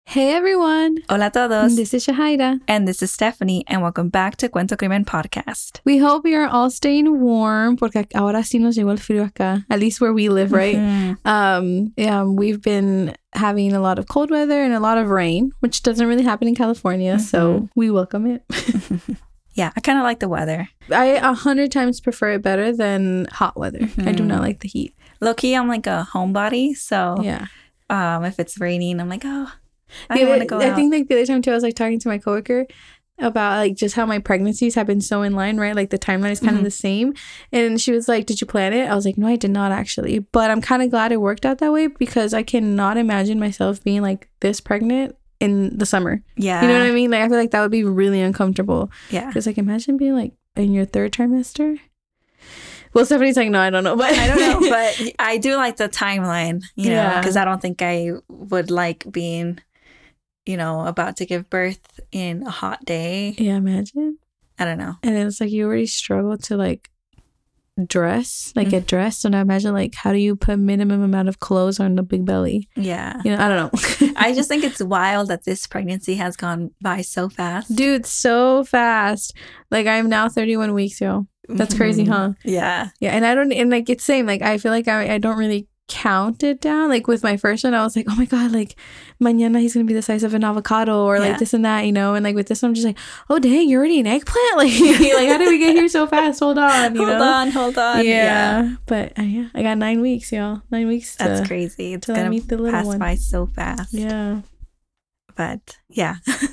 Hey everyone! Hola todos! This is Shahaira. And this is Stephanie, and welcome back to Cuento Crimen Podcast. We hope you're all staying warm, porque ahora sí nos llegó el frío acá, at least where we live, right? Mm-hmm. We've been having a lot of cold weather and a lot of rain, which doesn't really happen in California, so we welcome it. Yeah, I kind of like the weather. I 100 times prefer it better than hot weather. I do not like the heat. Low-key, I'm like a homebody, so Yeah. If it's raining, I'm like, I don't want to go out. I think like the other time too, I was like talking to my coworker about like just how my pregnancies have been so in line, right? Like the timeline is kind of the same. And she was like, did you plan it? I was like, no, I did not actually. But I'm kind of glad it worked out that way because I cannot imagine myself being like this pregnant in the summer. Yeah. You know what I mean? Like I feel like that would be really uncomfortable. Yeah. Because like imagine being like in your third trimester. Well, Stephanie's like, no, I don't know. But I don't know. But I do like the timeline, you know, because I don't think I would like being, you know, about to give birth in a hot day. Yeah, imagine. I don't know. And it's like you already struggle to like dress, like get dressed. So now imagine like how do you put minimum amount of clothes on the big belly? Yeah. You know, I don't know. I just think it's wild that this pregnancy has gone by so fast. Dude, so fast. Like I'm now 31 weeks, yo. That's crazy, huh? Yeah. Yeah. And like it's same. Like I feel like I don't really count it down. Like with my first one, I was like, oh my God, like mañana he's gonna be the size of an avocado or like this and that, you know. And like with this one, I'm just like, oh dang, you're already an eggplant. Like how did we get here so fast? Hold on, you know? Hold on. Yeah. But I got 9 weeks, y'all. 9 weeks. That's crazy. It's gonna meet the little pass one by so fast. Yeah. But yeah.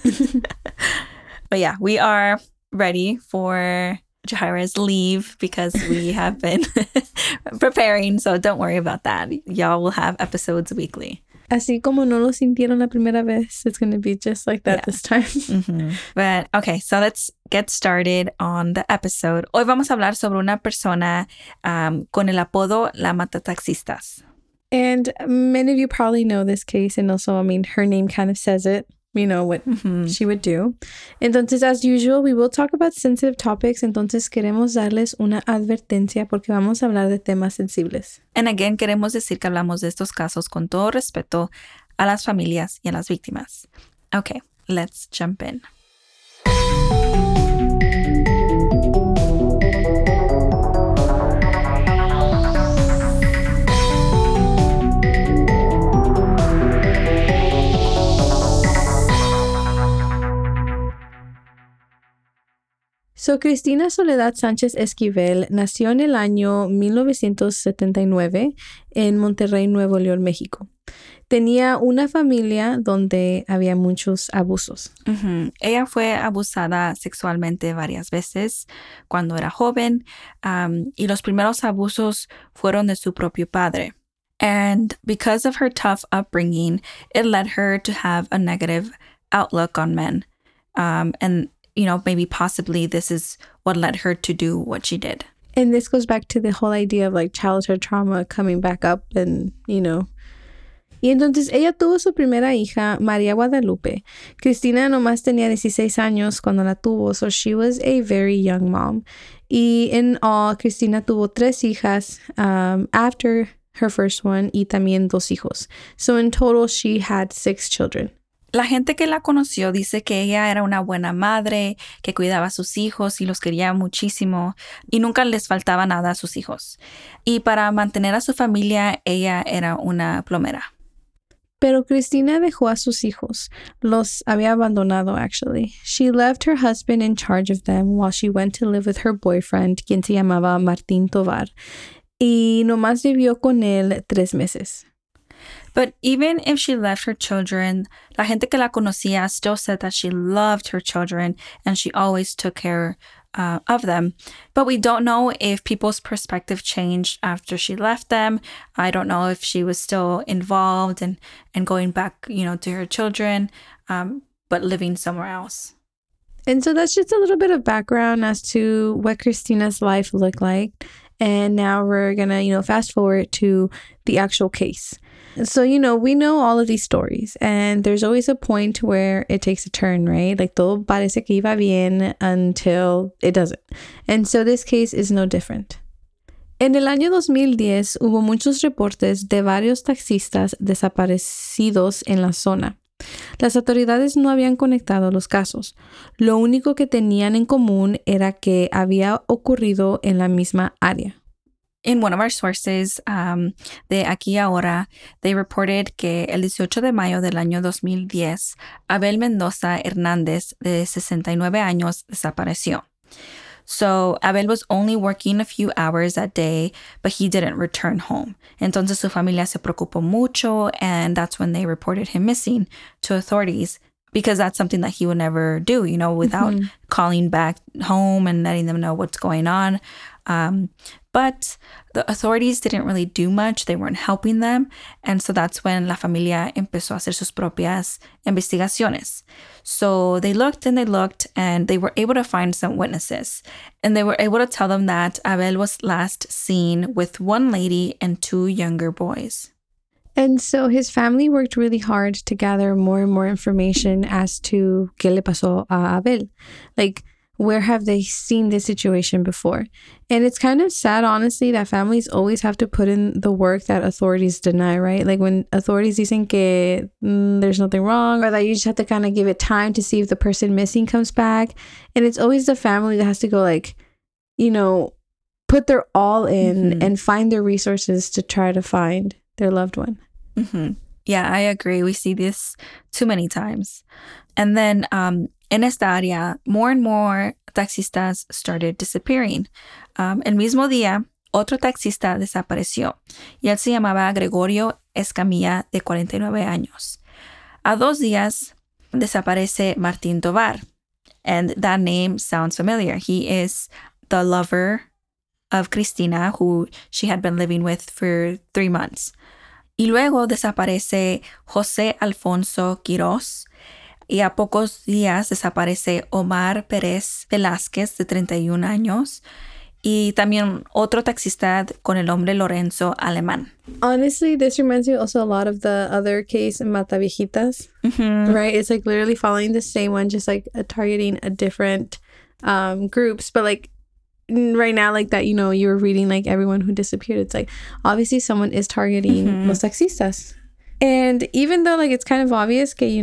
But yeah, we are ready for Jahaira's leave because we have been preparing, so don't worry about that. Y'all will have episodes weekly. Así como no lo sintieron la primera vez, it's going to be just like that this time. But okay, so let's get started on the episode. Hoy vamos a hablar sobre una persona con el apodo La Matataxistas. And many of you probably know this case, and also, I mean, her name kind of says it. You know what she would do. Entonces, as usual, we will talk about sensitive topics. Entonces, queremos darles una advertencia porque vamos a hablar de temas sensibles. And again, queremos decir que hablamos de estos casos con todo respeto a las familias y a las víctimas. Okay, let's jump in. So, Cristina Soledad Sánchez Esquivel nació en el año 1979 en Monterrey, Nuevo León, México. Tenía una familia donde había muchos abusos. Ella fue abusada sexualmente varias veces cuando era joven, y los primeros abusos fueron de su propio padre. And because of her tough upbringing, it led her to have a negative outlook on men. And you know, maybe possibly this is what led her to do what she did. And this goes back to the whole idea of like childhood trauma coming back up and, you know. Y entonces ella tuvo su primera hija, María Guadalupe. Cristina nomás tenía 16 años cuando la tuvo, so she was a very young mom. Y in all, Cristina tuvo 3 hijas after her first one y también 2 hijos. So in total, she had 6 children. La gente que la conoció dice que ella era una buena madre, que cuidaba a sus hijos y los quería muchísimo y nunca les faltaba nada a sus hijos. Y para mantener a su familia, ella era una plomera. Pero Cristina dejó a sus hijos. Los había abandonado, actually. She left her husband in charge of them while she went to live with her boyfriend, quien se llamaba Martín Tovar. Y nomás vivió con él 3 meses. But even if she left her children, la gente que la conocía still said that she loved her children and she always took care of them. But we don't know if people's perspective changed after she left them. I don't know if she was still involved and going back, you know, to her children, but living somewhere else. And so that's just a little bit of background as to what Cristina's life looked like. And now we're going to, you know, fast forward to the actual case. So, you know, we know all of these stories and there's always a point where it takes a turn, right? Like todo parece que iba bien until it doesn't. And so this case is no different. En el año 2010 hubo muchos reportes de varios taxistas desaparecidos en la zona. Las autoridades no habían conectado los casos. Lo único que tenían en común era que había ocurrido en la misma área. In one of our sources de Aquí Ahora, they reported que el 18 de mayo del año 2010, Abel Mendoza Hernández, de 69 años, desapareció. So Abel was only working a few hours that day, but he didn't return home. Entonces su familia se preocupó mucho, and that's when they reported him missing to authorities, because that's something that he would never do, without calling back home and letting them know what's going on. But the authorities didn't really do much. They weren't helping them. And so that's when la familia empezó a hacer sus propias investigaciones. So they looked, and they were able to find some witnesses. And they were able to tell them that Abel was last seen with one lady and two younger boys. And so his family worked really hard to gather more and more information as to qué le pasó a Abel. Like, where have they seen this situation before? And it's kind of sad, honestly, that families always have to put in the work that authorities deny, right? Like when authorities dicen que there's nothing wrong, or that you just have to kind of give it time to see if the person missing comes back. And it's always the family that has to go put their all in and find their resources to try to find their loved one. Mm-hmm. Yeah, I agree. We see this too many times. And then en esta área, more and more taxistas started disappearing. El mismo día, otro taxista desapareció y él se llamaba Gregorio Escamilla, de 49 años. A 2 días, desaparece Martín Tovar. And that name sounds familiar. He is the lover of Cristina, who she had been living with for 3 months. Y luego desaparece José Alfonso Quiroz. Y a pocos días desaparece Omar Pérez Velázquez, de 31 años. Y también otro taxista con el nombre Lorenzo Alemán. Honestly, this reminds me also a lot of the other case in Mataviejitas, right? It's like literally following the same one, just like targeting a different groups. But like right now, like that, you were reading like everyone who disappeared. It's like obviously someone is targeting los taxistas. And even though like it's kind of obvious que,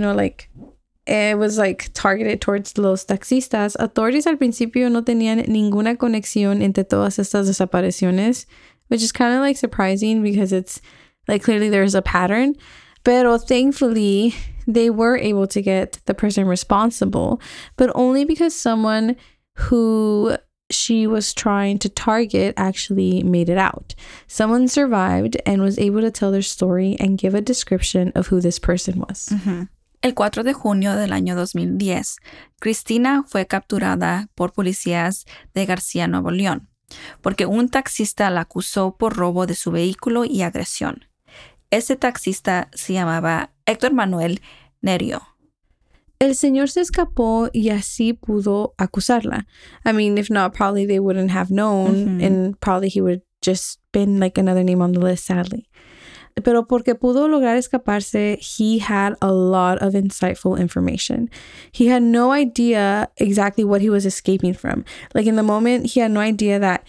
it was like targeted towards los taxistas, authorities al principio no tenían ninguna conexión entre todas estas desapariciones, which is kind of like surprising because it's like clearly there's a pattern. Pero thankfully, they were able to get the person responsible, but only because someone who she was trying to target actually made it out. Someone survived and was able to tell their story and give a description of who this person was. El 4 de junio del año 2010, Cristina fue capturada por policías de García, Nuevo León, porque un taxista la acusó por robo de su vehículo y agresión. Ese taxista se llamaba Héctor Manuel Nerio. El señor se escapó y así pudo acusarla. I mean, if not, probably they wouldn't have known, and probably he would just been like another name on the list, sadly. Pero porque pudo lograr escaparse, he had a lot of insightful information. He had no idea exactly what he was escaping from. Like in the moment, he had no idea that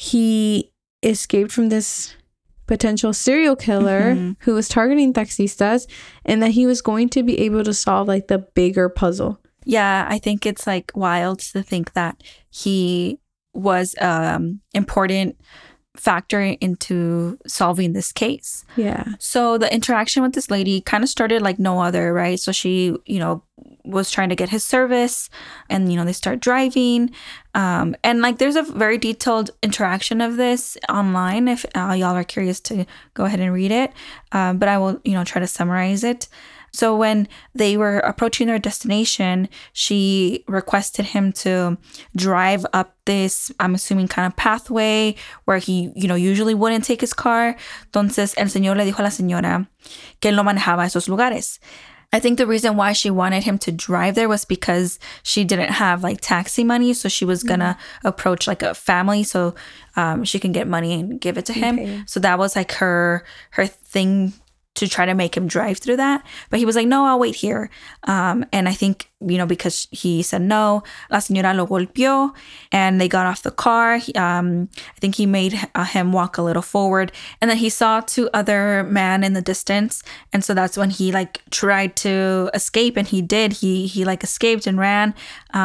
he escaped from this potential serial killer who was targeting taxistas, and that he was going to be able to solve like the bigger puzzle. Yeah, I think it's like wild to think that he was important factor into solving this case. Yeah. So the interaction with this lady kind of started like no other, right? So she, was trying to get his service, and, they start driving. And like there's a very detailed interaction of this online if y'all are curious to go ahead and read it. But I will, try to summarize it. So when they were approaching their destination, she requested him to drive up this, I'm assuming, kind of pathway where he, usually wouldn't take his car. Entonces, el señor le dijo a la señora que él no manejaba esos lugares. I think the reason why she wanted him to drive there was because she didn't have like taxi money. So she was gonna approach like a family so she can get money and give it to him. Okay. So that was like her thing to try to make him drive through that. But he was like, no, I'll wait here. And I think, because he said no, la señora lo golpeó and they got off the car. I think he made him walk a little forward. And then he saw 2 other men in the distance. And so that's when he like tried to escape, and he did. He like escaped and ran.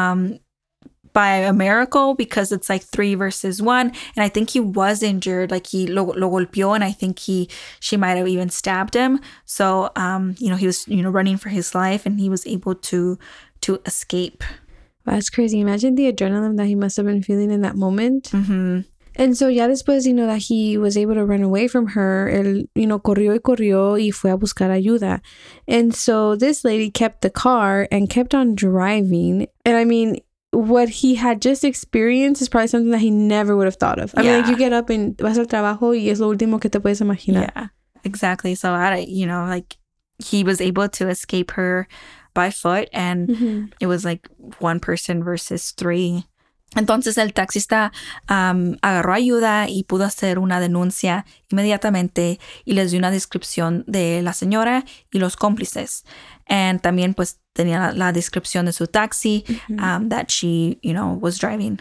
By a miracle, because it's like 3 versus 1, and I think he was injured, like he lo golpeó, and I think she might have even stabbed him. So he was running for his life, and he was able to escape. Wow, that's crazy. Imagine the adrenaline that he must have been feeling in that moment. And so ya después, that he was able to run away from her, él, corrió y corrió y fue a buscar ayuda. And so this lady kept the car and kept on driving. And I mean, what he had just experienced is probably something that he never would have thought of. I mean, like, you get up and vas al trabajo y es lo último que te puedes imaginar. Yeah, exactly. So, like, he was able to escape her by foot, and it was like 1 person versus 3. Entonces el taxista agarró ayuda y pudo hacer una denuncia inmediatamente y les dio una descripción de la señora y los cómplices. And también pues tenía la descripción de su taxi that she, was driving.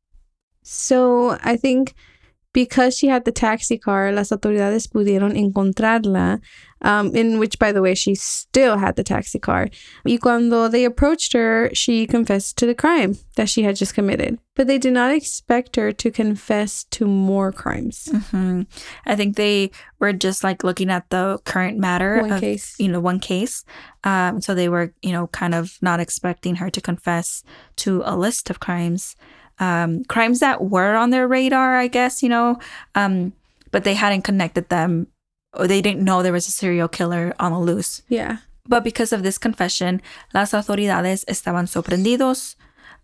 So I think because she had the taxi car, las autoridades pudieron encontrarla, in which, by the way, she still had the taxi car. Y cuando they approached her, she confessed to the crime that she had just committed. But they did not expect her to confess to more crimes. I think they were just like looking at the current matter one case. One case. So they were, kind of not expecting her to confess to a list of crimes. Crimes that were on their radar, I guess, but they hadn't connected them, or they didn't know there was a serial killer on the loose. Yeah. But because of this confession, las autoridades estaban sorprendidos.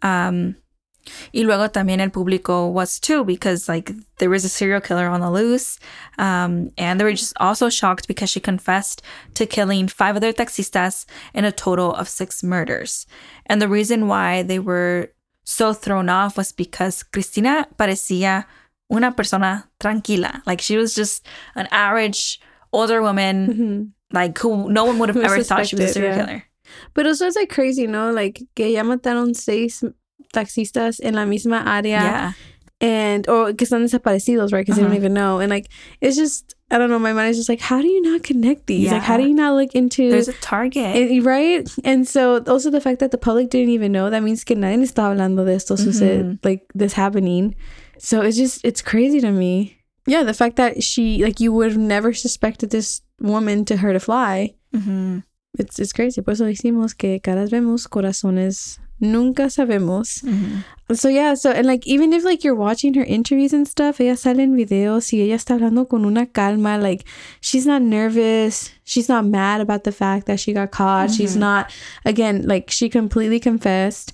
Y luego también el público was too, because like there was a serial killer on the loose. And they were just also shocked because she confessed to killing 5 other taxistas in a total of 6 murders. And the reason why they were so thrown off was because Cristina parecía una persona tranquila. Like, she was just an average older woman, like, who no one would have ever thought she was a serial killer. But also it's like crazy, like, que ya mataron 6 taxistas en la misma área. Yeah. And, or que están desaparecidos, right? Because they don't even know. And like, it's just, I don't know, my mind is just like, how do you not connect these? Yeah. Like, how do you not look into... There's a target. Right? And so also the fact that the public didn't even know, that means que nadie está hablando de esto, like, this happening. So it's crazy to me. Yeah, the fact that she, like, you would have never suspected this woman to hurt a fly. It's crazy. Por eso decimos que caras vemos, corazones nunca sabemos. So yeah, and like, even if like you're watching her interviews and stuff, ella sale en videos y ella está hablando con una calma, like, she's not nervous, she's not mad about the fact that she got caught, she's not, again, like, she completely confessed.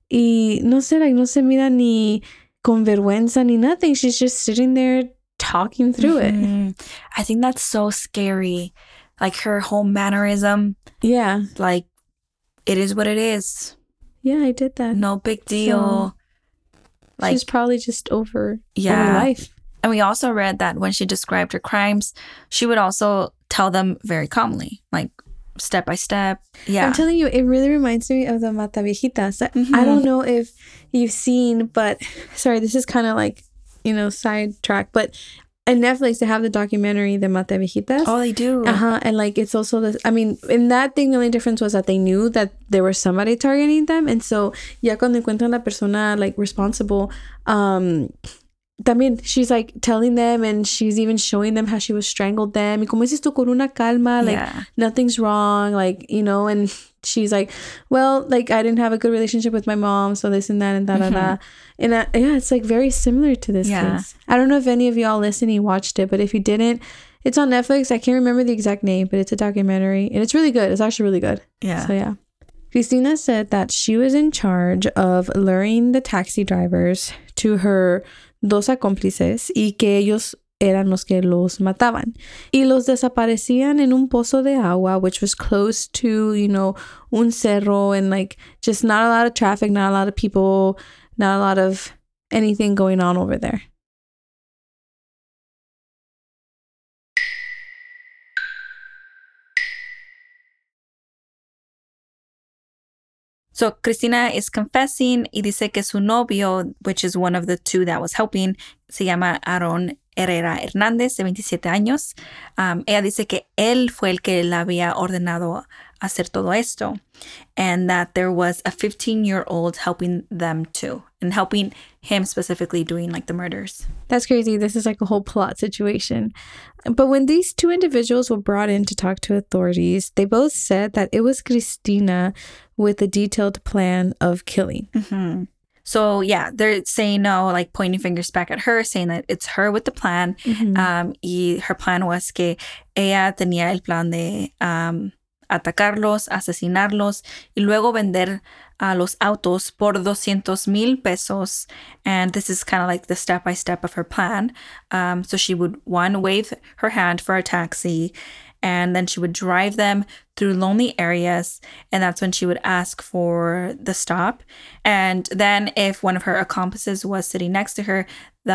Y no sé, like, no se mira ni con vergüenza ni nothing, she's just sitting there talking through it. I think that's so scary, like, her whole mannerism. Yeah, like, it is what it is. Yeah, I did that. No big deal. Like, she's probably just over life. And we also read that when she described her crimes, she would also tell them very calmly, like, step by step. Yeah. I'm telling you, it really reminds me of the Mataviejitas. I don't know if you've seen, but sorry, this is kind of like, sidetrack, but on Netflix, they have the documentary, The Mataviejitas. Oh, they do. And like, it's also this, I mean, in that thing, the only difference was that they knew that there was somebody targeting them. And so, ya cuando encuentran la persona, like, responsible, también she's like telling them, and she's even showing them how she was strangled them. Y como dices tú, con una calma, like, nothing's wrong, like, and she's like, well, like, I didn't have a good relationship with my mom, so this and that and da-da-da. And it's like very similar to this case. I don't know if any of y'all listening watched it, but if you didn't, it's on Netflix. I can't remember the exact name, but it's a documentary, and it's really good. It's actually really good. Yeah. So yeah. Cristina said that she was in charge of luring the taxi drivers to her 2 acómplices y que ellos eran los que los mataban. Y los desaparecían en un pozo de agua, which was close to, un cerro, and like, just not a lot of traffic, not a lot of people, not a lot of anything going on over there. So Cristina is confessing y dice que su novio, which is one of the two that was helping, se llama Aaron Herrera Hernández, de 27 años. Ella dice que él fue el que la había ordenado hacer todo esto, and that there was a 15-year-old helping them too, and helping him specifically doing like the murders. That's crazy. This is like a whole plot situation. But when these two individuals were brought in to talk to authorities, they both said that it was Cristina with a detailed plan of killing. Mm-hmm. So yeah, they're saying no, like pointing fingers back at her, saying that it's her with the plan. Mm-hmm. Y her plan was que ella tenía el plan de atacarlos, asesinarlos y luego vender los autos por 200,000 pesos. And this is kind of like the step-by-step of her plan. So she would, one, wave her hand for a taxi, and then she would drive them through lonely areas, and that's when she would ask for the stop. And then if one of her accomplices was sitting next to her,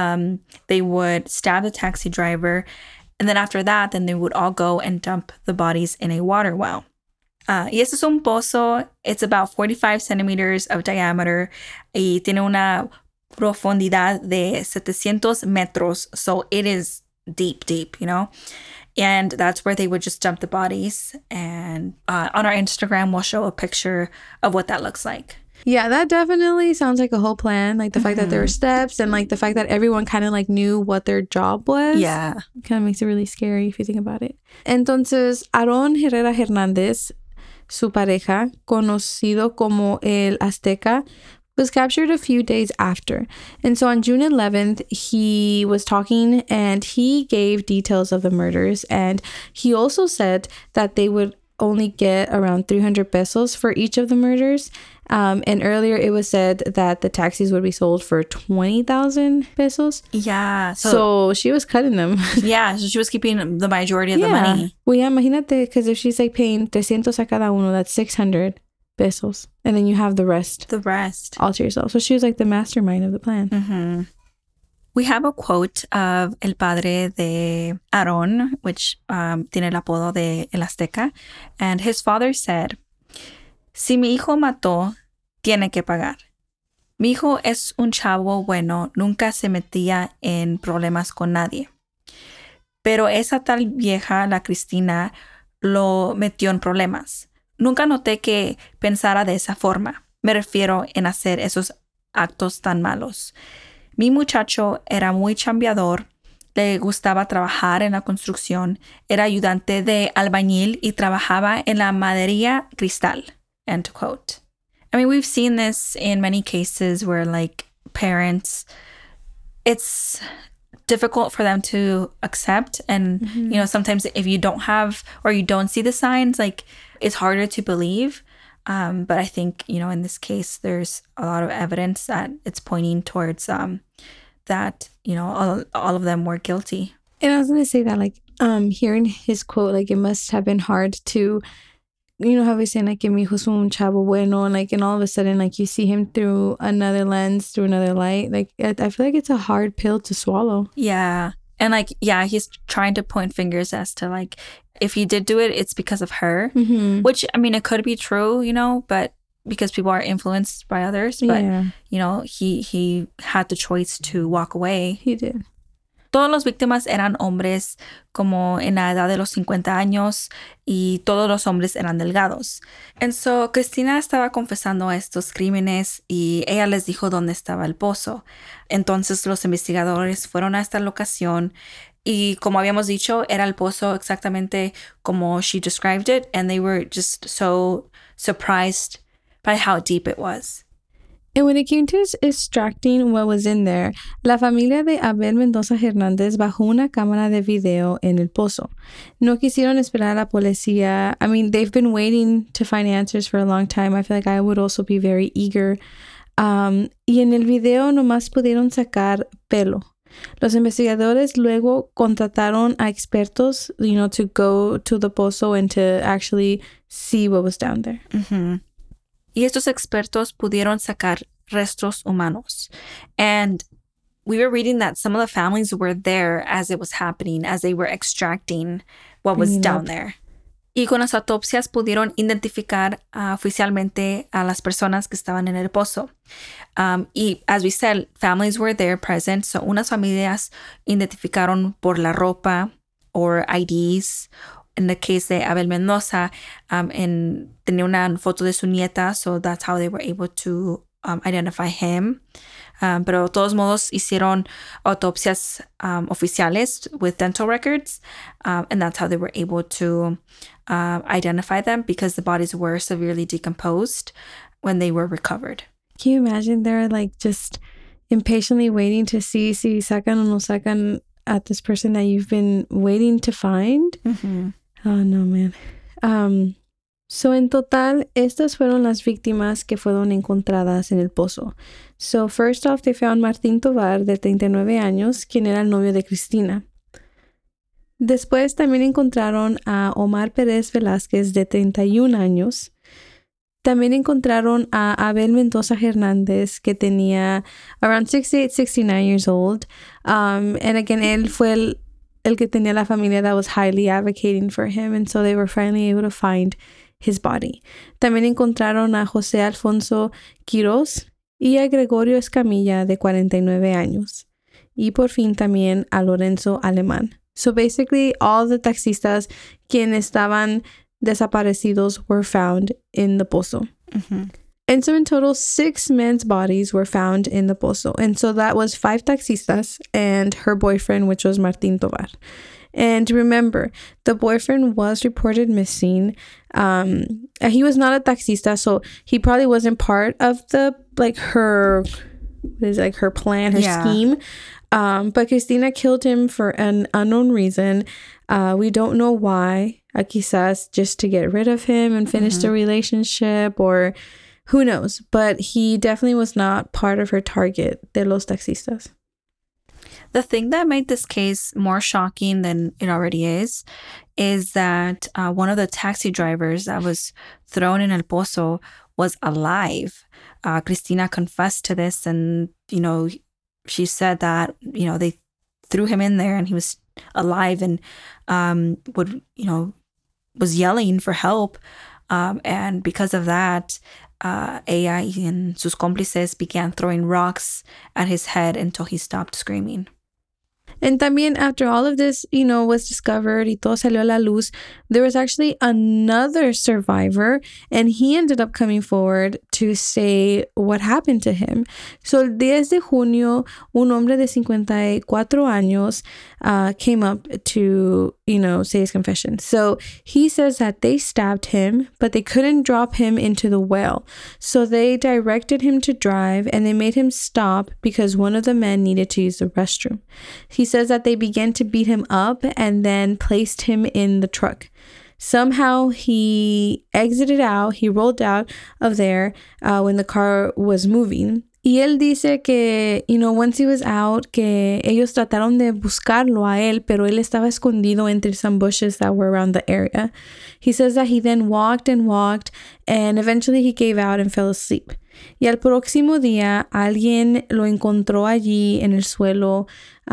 they would stab the taxi driver. And then after that, then they would all go and dump the bodies in a water well. Y este es un pozo. It's about 45 centimeters of diameter y tiene una profundidad de 700 metros. So it is deep, you know? And that's where they would just dump the bodies. And on our Instagram, we'll show a picture of what that looks like. Yeah, that definitely sounds like a whole plan. Like the fact that there were steps and like the fact that everyone kind of like knew what their job was. Yeah. Kind of makes it really scary if you think about it. Entonces, Aaron Herrera Hernández, su pareja, conocido como El Azteca, was captured a few days after. And so on June 11th, he was talking and he gave details of the murders. And he also said that they would only get around 300 pesos for each of the murders. And earlier it was said that the taxis would be sold for 20,000 pesos. Yeah. So she was cutting them. Yeah. So she was keeping the majority of the money. Well, yeah, imagínate, because if she's like paying 300 a cada uno, that's 600 pesos. And then you have the rest. All to yourself. So she was like the mastermind of the plan. Mm-hmm. We have a quote of el padre de Aaron, which tiene el apodo de El Azteca. And his father said, "Si mi hijo mató, tiene que pagar. Mi hijo es un chavo bueno, nunca se metía en problemas con nadie. Pero esa tal vieja, la Cristina, lo metió en problemas. Nunca noté que pensara de esa forma. Me refiero en hacer esos actos tan malos. Mi muchacho era muy chambeador, le gustaba trabajar en la construcción, era ayudante de albañil y trabajaba en la madería cristal." End quote. I mean, we've seen this in many cases where, like, parents, it's difficult for them to accept. And, you know, sometimes if you don't have or you don't see the signs, like, it's harder to believe. But I think, you know, in this case, there's a lot of evidence that it's pointing towards that, you know, all of them were guilty. And I was going to say that, like, hearing his quote, like, it must have been hard to, you know how we say, like, que mi hijo es un chavo bueno, and, like, and all of a sudden, like, you see him through another lens, through another light. Like, I feel like it's a hard pill to swallow. Yeah. And, like, yeah, he's trying to point fingers as to, like, if he did do it, it's because of her. Which, I mean, it could be true, you know, but because people are influenced by others. But, you know, he had the choice to walk away. He did. Todos los víctimas eran hombres como en la edad de los 50 años y todos los hombres eran delgados. And so Cristina estaba confesando estos crímenes y ella les dijo dónde estaba el pozo. Entonces los investigadores fueron a esta locación y, como habíamos dicho, era el pozo exactamente como she described it, and they were just so surprised by how deep it was. And when it came to extracting what was in there, la familia de Abel Mendoza Hernández bajó una cámara de video en el pozo. No quisieron esperar a la policía. I mean, they've been waiting to find answers for a long time. I feel like I would also be very eager. Y en el video nomás pudieron sacar pelo. Los investigadores luego contrataron a expertos, you know, to go to the pozo and to actually see what was down there. Y estos expertos pudieron sacar restos humanos. And we were reading that some of the families were there as it was happening, as they were extracting what was down there. Y con las autopsias pudieron identificar oficialmente a las personas que estaban en el pozo. Y as we said, families were there present. So unas familias identificaron por la ropa or IDs. In the case de Abel Mendoza, tenía una foto de su nieta. So that's how they were able to identify him. Pero de todos modos hicieron autopsias oficiales with dental records. And that's how they were able to identify them, because the bodies were severely decomposed when they were recovered. Can you imagine they're like just impatiently waiting to see si sacan o no sacan at this person that you've been waiting to find? Mm-hmm. Oh, no, man. So, en total, estas fueron las víctimas que fueron encontradas en el pozo. So, first off, they found Martín Tovar, de 39 años, quien era el novio de Cristina. Después también encontraron a Omar Pérez Velázquez, de 31 años. También encontraron a Abel Mendoza Hernández, que tenía around 68, 69 years old. And again, él fue el que tenía la familia that was highly advocating for him. And so they were finally able to find his body. También encontraron a José Alfonso Quiroz y a Gregorio Escamilla, de 49 años. Y por fin también a Lorenzo Alemán. So basically, all the taxistas quienes estaban desaparecidos were found in the pozo. Mm-hmm. And so in total, 6 men's bodies were found in the pozo. And so that was 5 taxistas and her boyfriend, which was Martín Tovar. And remember, the boyfriend was reported missing. He was not a taxista, so he probably wasn't part of the, her plan, her scheme. But Cristina killed him for an unknown reason. We don't know why. Quizás just to get rid of him and finish the relationship, or who knows. But he definitely was not part of her target de los taxistas. The thing that made this case more shocking than it already is that one of the taxi drivers that was thrown in El Pozo was alive. Cristina confessed to this, and, she said that, they threw him in there and he was alive and was yelling for help. And because of that, ella and sus cómplices began throwing rocks at his head until he stopped screaming. And también after all of this, was discovered y todo salió a la luz, there was actually another survivor, and he ended up coming forward to say what happened to him. So el 10 de junio, un hombre de 54 años came up to, say his confession. So he says that they stabbed him, but they couldn't drop him into the well. So they directed him to drive, and they made him stop because one of the men needed to use the restroom. He says that they began to beat him up and then placed him in the truck. Somehow he exited out, he rolled out of there when the car was moving. Y él dice que, once he was out, que ellos trataron de buscarlo a él, pero él estaba escondido entre some bushes that were around the area. He says that he then walked and walked, and eventually he gave out and fell asleep. Y al próximo día, alguien lo encontró allí en el suelo,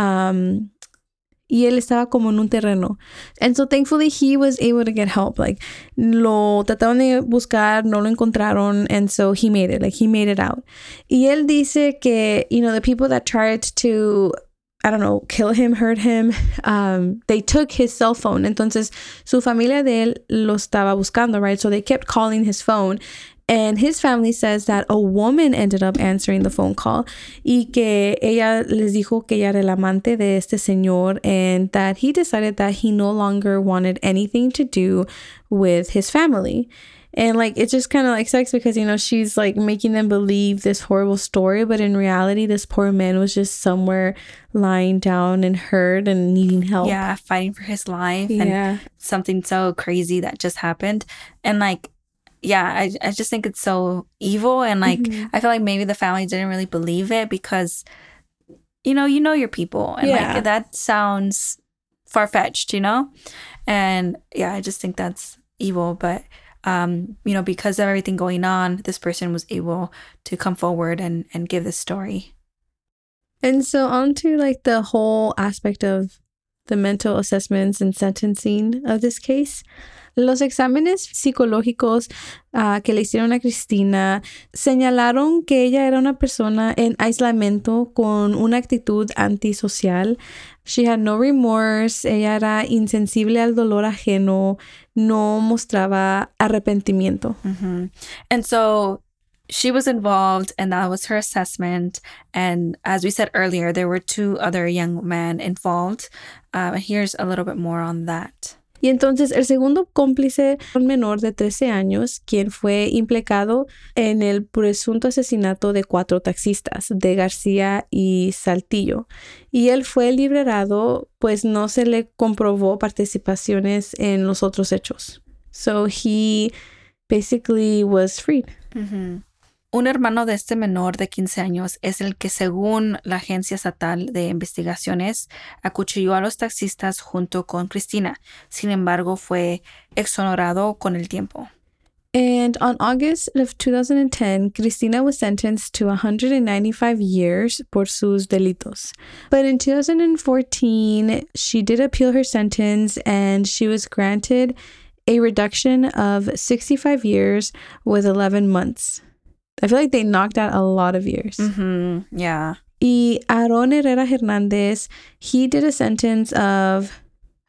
y él estaba como en un terreno. And so thankfully he was able to get help. Lo trataron de buscar, no lo encontraron, and so he made it. He made it out. Y él dice que, the people that tried to, kill him, hurt him, they took his cell phone. Entonces, su familia de él lo estaba buscando, right? So they kept calling his phone. And his family says that a woman ended up answering the phone call y que ella les dijo que ella era el amante de este señor, and that he decided that he no longer wanted anything to do with his family. And it just kind of sucks because, she's making them believe this horrible story. But in reality, this poor man was just somewhere lying down and hurt and needing help. Yeah, fighting for his life. Yeah. And something so crazy that just happened. And yeah, I just think it's so evil. And I feel like maybe the family didn't really believe it because, you know your people. And that sounds far-fetched, And yeah, I just think that's evil. But, because of everything going on, this person was able to come forward and give this story. And so on to the whole aspect of the mental assessments and sentencing of this case. Los exámenes psicológicos que le hicieron a Cristina señalaron que ella era una persona en aislamiento con una actitud antisocial. She had no remorse. Ella era insensible al dolor ajeno. No mostraba arrepentimiento. And so she was involved, and that was her assessment. And as we said earlier, there were 2 other young men involved. Here's a little bit more on that. Y entonces el segundo cómplice, un menor de 13 años, quien fue implicado en el presunto asesinato de 4 taxistas, de García y Saltillo. Y él fue liberado, pues no se le comprobó participaciones en los otros hechos. So he basically was freed. Un hermano de este menor de 15 años es el que, según la Agencia Estatal de Investigaciones, acuchilló a los taxistas junto con Cristina. Sin embargo, fue exonerado con el tiempo. And on August of 2010, Cristina was sentenced to 195 years por sus delitos. But in 2014, she did appeal her sentence and she was granted a reduction of 65 years with 11 months. I feel like they knocked out a lot of years. Yeah. Y Aaron Herrera Hernandez, he did a sentence of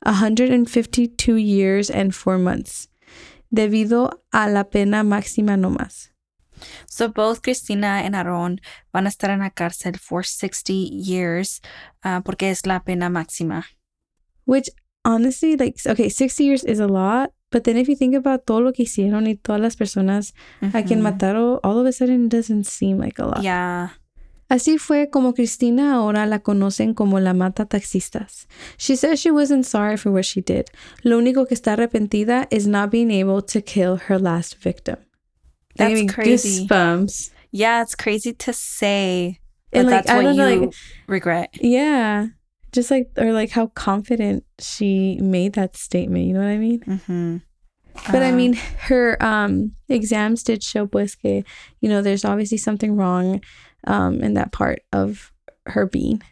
152 years and 4 months, debido a la pena máxima no más. So both Cristina and Aaron van a estar en la cárcel for 60 years porque es la pena máxima. Which, honestly, like, okay, 60 years is a lot. But then if you think about todo lo que hicieron y todas las personas a quien mataron, all of a sudden it doesn't seem like a lot. Yeah. Así fue como Cristina ahora la conocen como la mata taxistas. She says she wasn't sorry for what she did. Lo único que está arrepentida is not being able to kill her last victim. That's crazy. Goosebumps. Yeah, it's crazy to say. And but like, that's what you like, regret. Yeah. Just like, or like how confident she made that statement. You know what I mean? But I mean, her exams did show pues que, you know, there's obviously something wrong in that part of her being.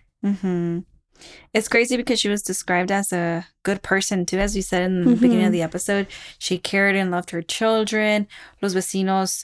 It's crazy because she was described as a good person too, as you said in the beginning of the episode. She cared and loved her children. Los vecinos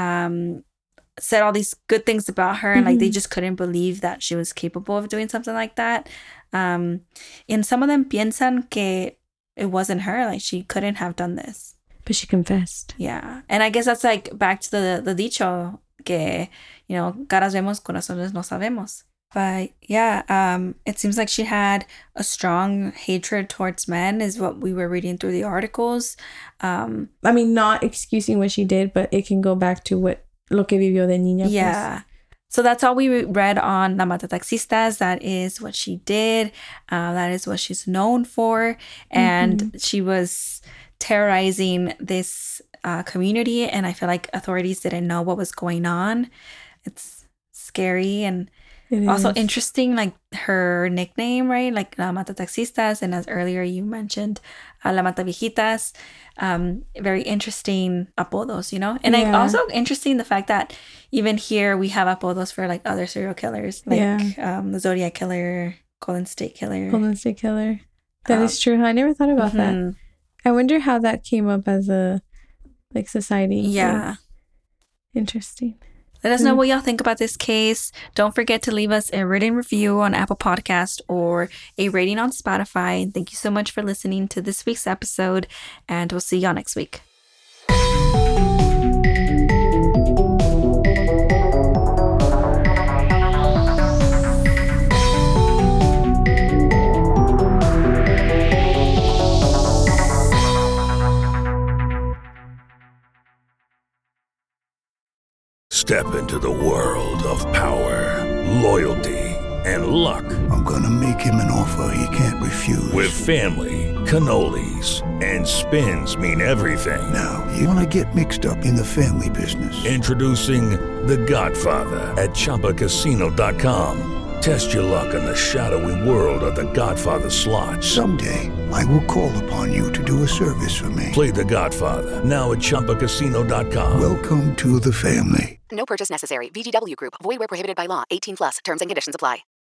said all these good things about her, and like they just couldn't believe that she was capable of doing something like that. And some of them piensan que it wasn't her, like she couldn't have done this. But she confessed. Yeah. And I guess that's like back to the dicho que, you know, caras vemos, corazones no sabemos. But yeah, it seems like she had a strong hatred towards men is what we were reading through the articles. I mean, not excusing what she did, but it can go back to lo que vivió de niña. Yeah. Pues. So that's all we read on La Mata Taxistas. That is what she did. That is what she's known for. And she was terrorizing this community. And I feel like authorities didn't know what was going on. It's scary and also interesting, like her nickname, right? Like La Mata Taxistas. And as earlier you mentioned, La Mata Viejitas. Very interesting apodos, you know? And like also interesting the fact that even here we have apodos for like other serial killers. Like the Zodiac Killer, Golden State Killer. Golden State Killer. That is true. I never thought about that. I wonder how that came up as a like society. Yeah. Interesting. Let us know what y'all think about this case. Don't forget to leave us a written review on Apple Podcast or a rating on Spotify. And thank you so much for listening to this week's episode. And we'll see y'all next week. Step into the world of power, loyalty, and luck. I'm gonna make him an offer he can't refuse. With family, cannolis, and spins mean everything. Now, you wanna get mixed up in the family business. Introducing The Godfather at ChumbaCasino.com. Test your luck in the shadowy world of The Godfather slot. Someday, I will call upon you to do a service for me. Play The Godfather now at ChumbaCasino.com. Welcome to the family. No purchase necessary. VGW Group. Void where prohibited by law. 18+. Terms and conditions apply.